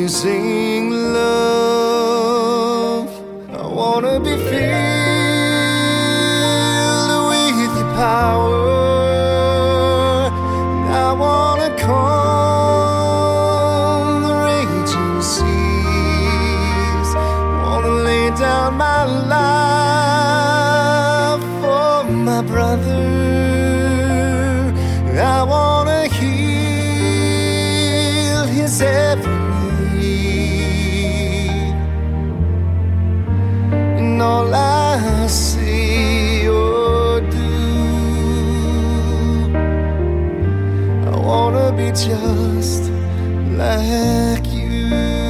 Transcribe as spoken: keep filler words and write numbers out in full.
amazing love. I wanna be filled with your power. And I wanna calm the raging seas. Wanna lay down my life for my brother. I wanna heal his every need. And all I say or do, I wanna be just like you.